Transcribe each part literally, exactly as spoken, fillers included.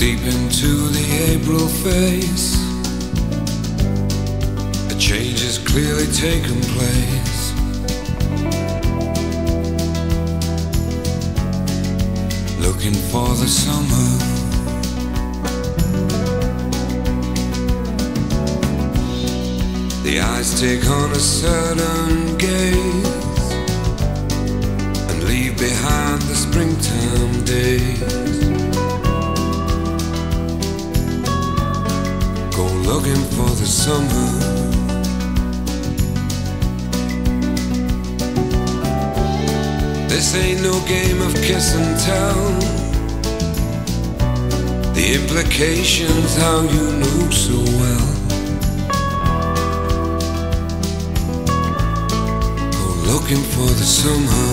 deep into the April face, a change has clearly taken place. Looking for the summer, the eyes take on a certain gaze and leave behind the springtime days. Go looking for the summer. This ain't no game of kiss and tell. The implications how you know so well. Go looking for the summer.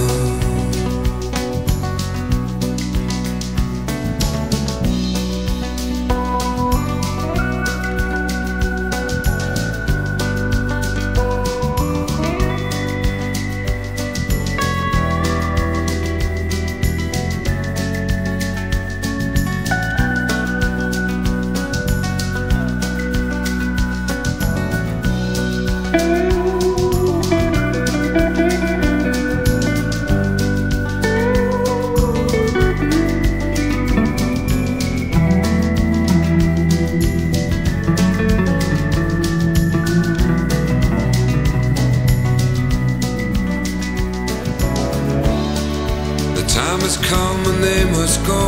Time has come and they must go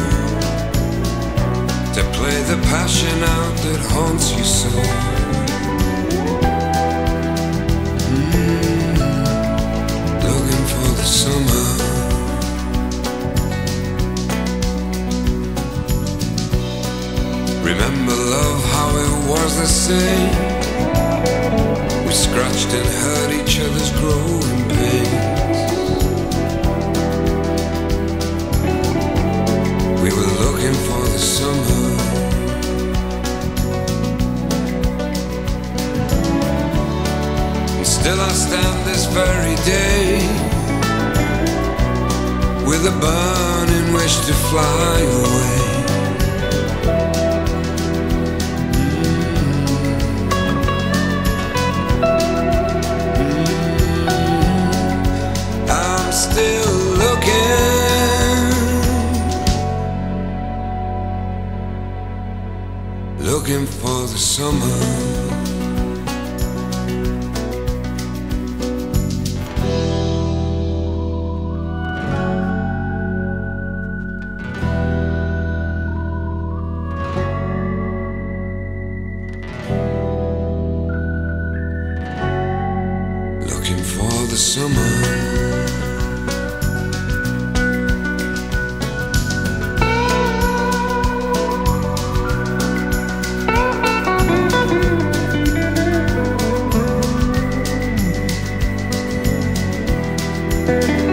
to play the passion out that haunts you so. Mm, looking for the summer. Remember love, how it was the same. We scratched and hurt each other's growing pains. We were looking for the summer. And still I stand this very day with a burning wish to fly away. Mm-hmm. I'm still looking, looking for the summer. Looking for the summer. Thank you.